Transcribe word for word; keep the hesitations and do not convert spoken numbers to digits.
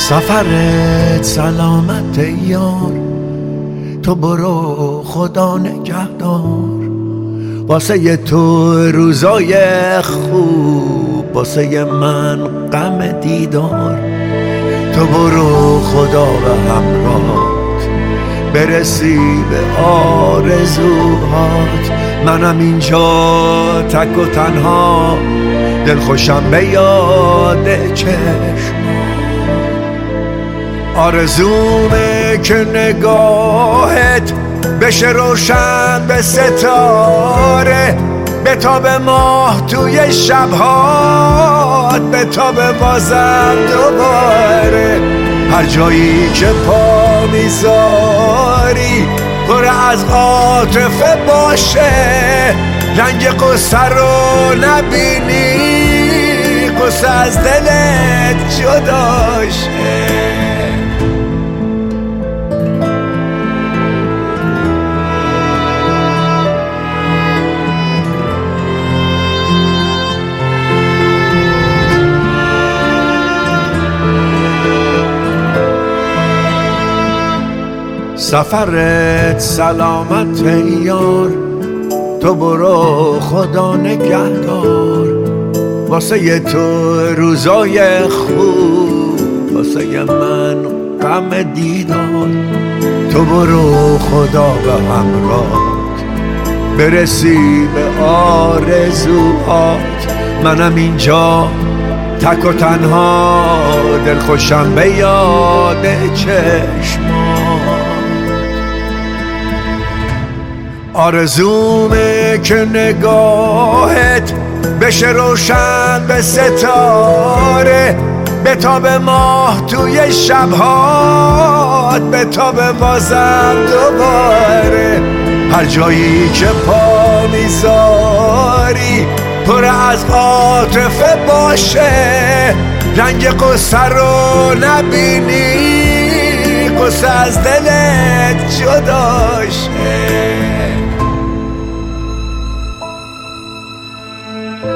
سفرت سلامت یار، تو برو خدا نگهدار. واسه تو روزای خوب، واسه من غم دیدار. تو برو خدا به همراهت، برسی به آرزوهات. منم اینجا تک و تنها، دلخوشم به یاد چشم. آرزومه که نگاهت بشه روشن به ستاره، به تاب ماه توی شبهات، به تاب بازم دوباره. هر جایی که پا میذاری پر از عاطفه باشه، رنگ قصه رو نبینی، قصه از دلت جداشه. سفرت سلامت یار، تو برو خدا نگهدار. واسه تو روزای خوب، واسه من غم دیدار. تو برو خدا به همراهت، برسی به آرزوهات. منم اینجا تک و تنها، دلخوشم به یاد چشمات. آرزومه که نگاهت بشه روشن به ستاره، به تاب ماه توی شبهات، به تاب بازم دوباره. هر جایی که پا میذاری پر از عاطفه باشه، رنگ قصه رو نبینی، قصه از دلت جداشه.